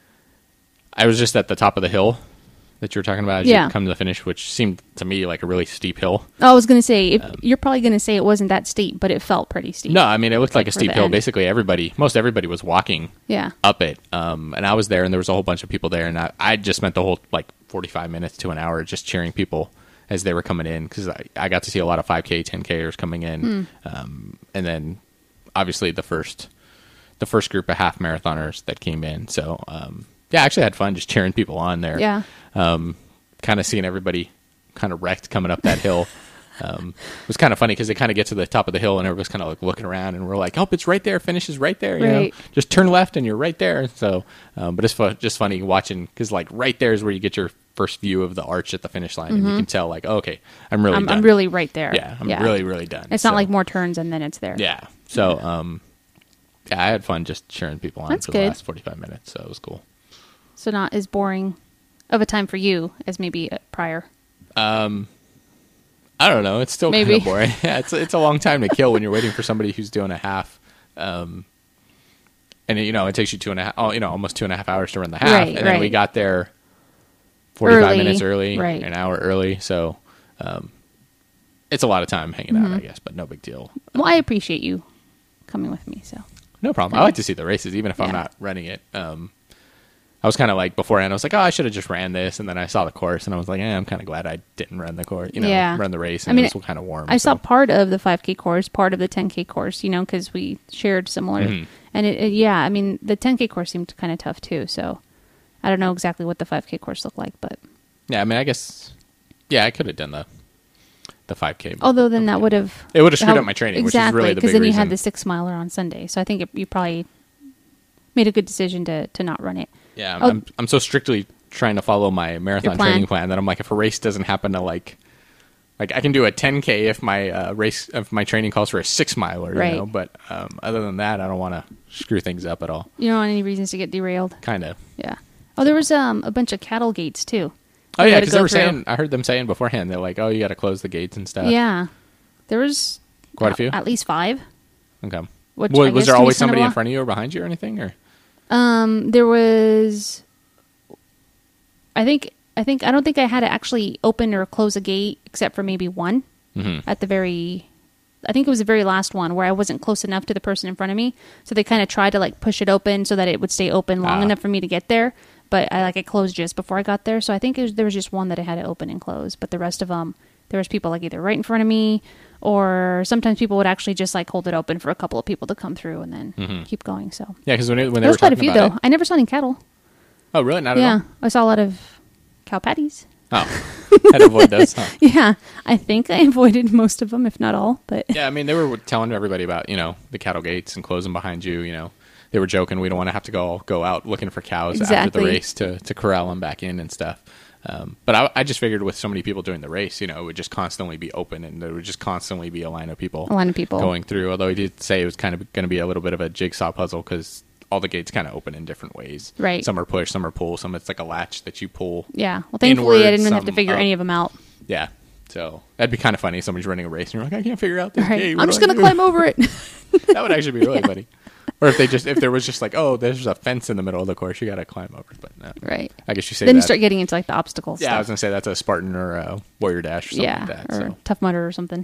I was just at the top of the hill that you were talking about as Yeah. you come to the finish, which seemed to me like a really steep hill. Oh, I was gonna say if, you're probably gonna say it wasn't that steep, but it felt pretty steep. No, I mean it looked like, Like a for steep the hill. end. Basically, everybody, most everybody, was walking Yeah. up it. Um, and I was there, and there was a whole bunch of people there, and I, I just spent the whole like forty-five minutes to an hour just cheering people as they were coming in because I, I got to see a lot of five K, ten Kers coming in, Hmm. um, and then obviously the first the first group of half marathoners that came in. So um, yeah, I actually had fun just cheering people on there. Yeah. Um, kind of seeing everybody kind of wrecked coming up that hill. Um, it was kind of funny because they kind of get to the top of the hill and everybody's kind of like looking around and we're like, oh, it's right there. Finish is right there. You Right. know, just turn left and you're right there. So, um, but it's fu- just funny watching because like right there is where you get your first view of the arch at the finish line and you can tell like, oh, okay, I'm really I'm, done. I'm really right there. yeah, I'm really, really done. It's not So, like more turns and then it's there. yeah. So, um, yeah, I had fun just cheering people on That's for the good. last forty-five minutes. So it was cool. So not as boring of a time for you as maybe uh, prior. I don't know. It's still kind Maybe. of boring. Yeah, it's it's a long time to kill when you're waiting for somebody who's doing a half. Um, and you know it takes you two and a half, oh, you know, almost two and a half hours to run the half, Right, and then we right. got there forty-five Early, minutes early, right. an hour early. So um, it's a lot of time hanging out, Mm-hmm. I guess, but no big deal. Well, I appreciate you coming with me. So No problem. I like to see the races, even if I'm Yeah. not running it. Um, I was kind of like beforehand. I was like, oh, I should have just ran this, and then I saw the course, and I was like, eh, I'm kind of glad I didn't run the course. You know, Yeah. run the race. I And mean, it was kind of warm. I so. saw part of the five K course, part of the ten K course, you know, because we shared similar. Mhm. And it, it, yeah, I mean, the ten K course seemed kind of tough too. So I don't know exactly what the five K course looked like, but Yeah, I mean, I guess. Yeah, I could have done the the five K. although then that would have It would have screwed helped- up my training, exactly, which is really the because big then you reason. had the six miler on Sunday. So I think it, you probably made a good decision to to not run it. Yeah, I'm, Oh. I'm I'm so strictly trying to follow my marathon plan. training plan that I'm like, if a race doesn't happen to like, like I can do a ten K if my uh, race if my training calls for a six miler, you Right. know. But um, other than that, I don't want to screw things up at all. You don't want any reasons to get derailed. Kind of. Yeah. Oh, there was um a bunch of cattle gates too. Oh We yeah, had to because go they were through. saying, I heard them saying beforehand, they're like, oh, you got to close the gates and stuff. Yeah, there was Quite a few? at least five. Okay. Which was I was guess there can be always kind of somebody a in lot. front of you or behind you or anything? Or Um, there was, I think, I think, I don't think I had to actually open or close a gate except for maybe one Mm-hmm. at the very, I think it was the very last one where I wasn't close enough to the person in front of me. So they kind of tried to like push it open so that it would stay open long Ah. enough for me to get there. But I like, I closed just before I got there. So I think it was, there was just one that I had to open and close, but the rest of them, there was people like either right in front of me or sometimes people would actually just like hold it open for a couple of people to come through and then Mhm. keep going. So yeah, because when, it- when they there were was quite a talking few about though. it- I never saw any cattle. Oh, really? Not at Yeah, all? I saw a lot of cow patties. Oh, had to avoid those, huh? Yeah, I think I avoided most of them, if not all. But Yeah, I mean, they were telling everybody about, you know, the cattle gates and closing behind you, you know. They were joking, we don't want to have to go go out looking for cows after Exactly. the race to, to corral them back in and stuff. Um, but I, I just figured with so many people doing the race, you know, it would just constantly be open and there would just constantly be a line of people a line of people. going through. Although he did say it was kind of going to be a little bit of a jigsaw puzzle because all the gates kind of open in different ways. Right. Some are push, some are pull, some it's like a latch that you pull. Yeah. Well, thankfully, I Inward, didn't even have to some figure up. any of them out. Yeah. So that'd be kind of funny. Somebody's running a race and you're like, I can't figure out this Right. gate. What I'm do just I gonna do? climb over it. That would actually be really funny. Or if they just if there was just like, oh, there's a fence in the middle of the course, you got to climb over. But no. Right. I guess you say Then that. you start getting into like the obstacles. yeah, I was gonna say that's a Spartan or a Warrior Dash or something yeah, like that. or So. Tough Mudder or something.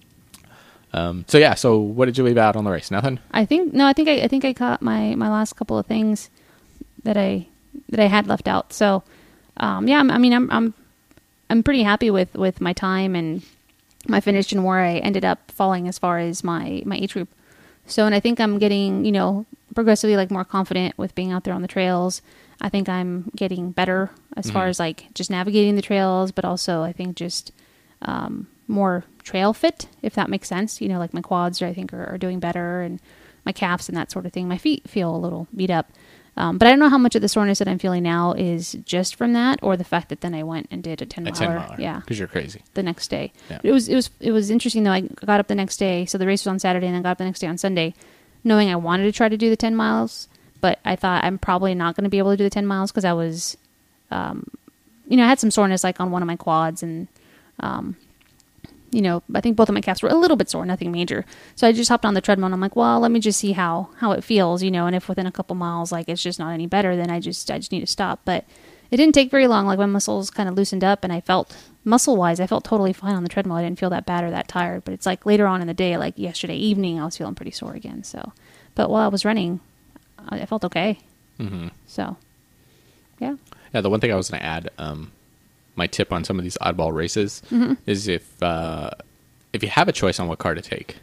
Um, so yeah, so what did you leave out on the race? Nothing. I think no. I think I, I think I caught my, my last couple of things that I that I had left out. So um, yeah, I'm, I mean, I'm I'm I'm pretty happy with, with my time and my finish and where I ended up falling as far as my my age group. So, and I think I'm getting, you know, progressively like more confident with being out there on the trails. I think I'm getting better as far Mhm. as like just navigating the trails, but also I think just um, more trail fit, if that makes sense. You know, like my quads, I think, are, are doing better, and my calves and that sort of thing. My feet feel a little beat up. Um, but I don't know how much of the soreness that I'm feeling now is just from that, or the fact that then I went and did a ten A miler. ten miler. Yeah, Because you're crazy. the next day. Yeah. It was it was it was interesting though. I got up the next day, so the race was on Saturday, and then got up the next day on Sunday, knowing I wanted to try to do the ten miles, but I thought I'm probably not going to be able to do the ten miles because I was, um, you know, I had some soreness like on one of my quads, and um, you know, I think both of my calves were a little bit sore, nothing major. So I just hopped on the treadmill, and I'm like, well, let me just see how how it feels, you know, and if within a couple miles like it's just not any better, then I just I just need to stop. But it didn't take very long. Like my muscles kind of loosened up, and I felt muscle wise, I felt totally fine on the treadmill. I didn't feel that bad or that tired. But it's like later on in the day, like yesterday evening, I was feeling pretty sore again. So, but while I was running, I I felt okay. Mm-hmm. So, yeah, Yeah, the one thing I was going to add, um, my tip on some of these oddball races Mm-hmm. is if uh, if you have a choice on what car to take,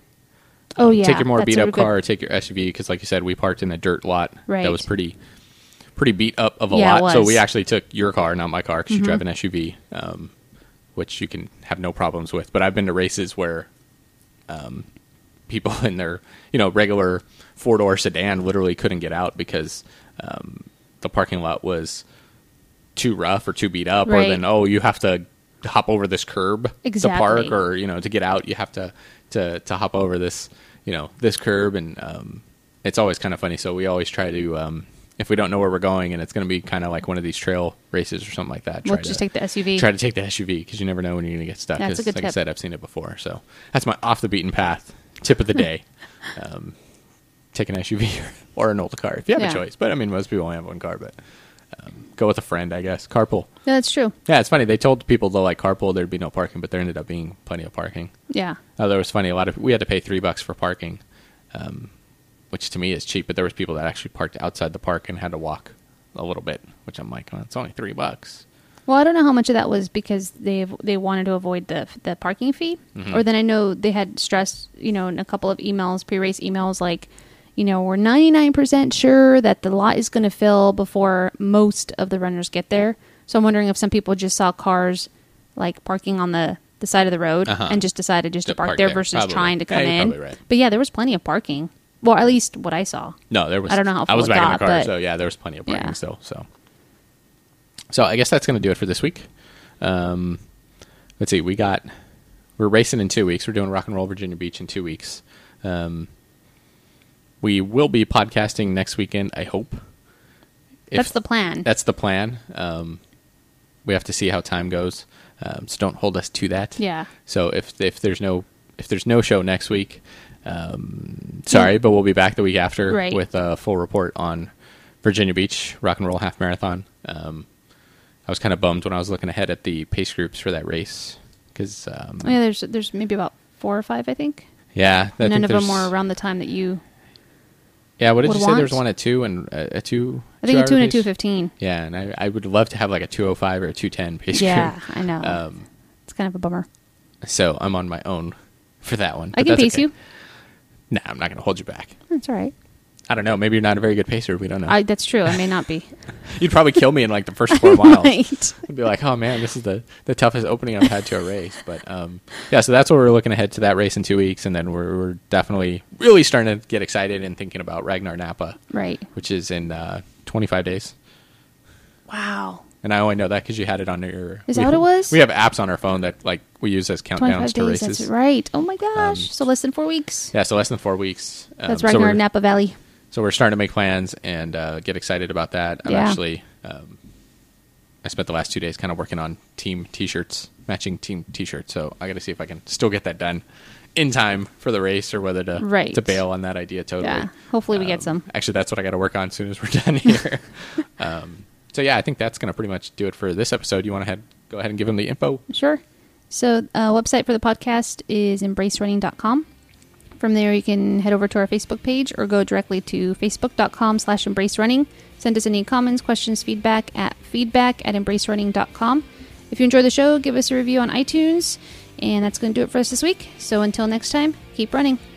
oh um, yeah, take your more that's beat a up good- car or take your S U V because, like you said, we parked in a dirt lot Right. that was pretty pretty beat up of a Yeah, it lot. So was. we actually took your car, not my car, because Mhm. you drive an S U V, um, which you can have no problems with. But I've been to races where um, people in their you know regular four door sedan literally couldn't get out because um, the parking lot was too rough or too beat up, or Right. then oh you have to hop over this curb Exactly. to park, or you know to get out you have to to to hop over this you know this curb, and um, it's always kind of funny. So we always try to um, if we don't know where we're going and it's going to be kind of like one of these trail races or something like that, try We'll to just take the S U V. try to take the S U V because you never know when you're going to get stuck. That's a 'Cause good like I tip. said, I've seen it before. So that's my off the beaten path tip of the day. um, take an S U V or an old car if you have Yeah. a choice. But I mean, most people only have one car, but um, go with a friend, I guess. Carpool. Yeah, that's true. Yeah, it's funny. They told people to like carpool, there'd be no parking, but there ended up being plenty of parking. Yeah. Oh, that was funny. A lot of we had to pay three bucks for parking, um, which to me is cheap. But there was people that actually parked outside the park and had to walk a little bit, which I'm like, well, it's only three bucks. Well, I don't know how much of that was because they they wanted to avoid the the parking fee, Mhm. or then I know they had stressed, you know, in a couple of emails, pre-race emails, like, you know, we're ninety-nine percent sure that the lot is going to fill before most of the runners get there. So I'm wondering if some people just saw cars like parking on the, the side of the road Uh-huh. and just decided just to To park, park there there, versus probably. trying to Yeah, come you're in. probably right. But yeah, there was plenty of parking. Well, at least what I saw. No, there was. I don't know how I was full it back in got, the car, but- so yeah, there was plenty of parking Yeah. still. So, so I guess that's going to do it for this week. Um, let's see. We got we're racing in two weeks. We're doing Rock and Roll Virginia Beach in two weeks. Um, we will be podcasting next weekend. I hope. If- That's the plan. That's the plan. Um, we have to see how time goes. Um, so don't hold us to that. Yeah. So if if there's no if there's no show next week, um, sorry, but we'll be back the week after Right. with a full report on Virginia Beach Rock and Roll Half Marathon. Um, I was kind of bummed when I was looking ahead at the pace groups for that race because um, Oh, yeah, there's there's maybe about four or five, I think. yeah, I None think of them there's- were around the time that you. Yeah, what did would you say? There's want. one at two and a, a two. I think a two-hour two and a pace? two fifteen. Yeah, and I, I would love to have like a two oh five or a two ten pace Yeah, group. I know. Um, It's kind of a bummer. so I'm on my own for that one. I but can that's pace okay. you. Nah, I'm not going to hold you back. That's all right. I don't know. Maybe you're not a very good pacer. We don't know. I, that's true. I may not be. You'd probably kill me in like the first four miles. Right. I'd be like, oh man, this is the, the toughest opening I've had to a race. But um, yeah, so that's what we're looking ahead to that race in two weeks. And then we're, we're definitely really starting to get excited and thinking about Ragnar Napa, Right. which is in uh, twenty-five days. Wow. And I only know that because you had it on your. Is we- that what it was? We have apps on our phone that like we use as countdowns twenty-five to days. races. That's right. Oh my gosh. Um, so less than four weeks. Yeah, so less than four weeks. Um, That's so Ragnar we're- Napa Valley. So we're starting to make plans and uh, get excited about that. I'm Yeah. actually, um, I spent the last two days kind of working on team T-shirts, matching team T-shirts. So I got to see if I can still get that done in time for the race, or whether to Right. to bail on that idea totally. Yeah. Hopefully we get Um, some. Actually, that's what I got to work on as soon as we're done here. um, so yeah, I think that's going to pretty much do it for this episode. You want to head go ahead and give them the info? Sure. So uh, website for the podcast is embrace running dot com. From there, you can head over to our Facebook page or go directly to facebook.com slash embracerunning. Send us any comments, questions, feedback at feedback at embracerunning dot com. If you enjoy the show, give us a review on iTunes. And that's going to do it for us this week. So until next time, keep running.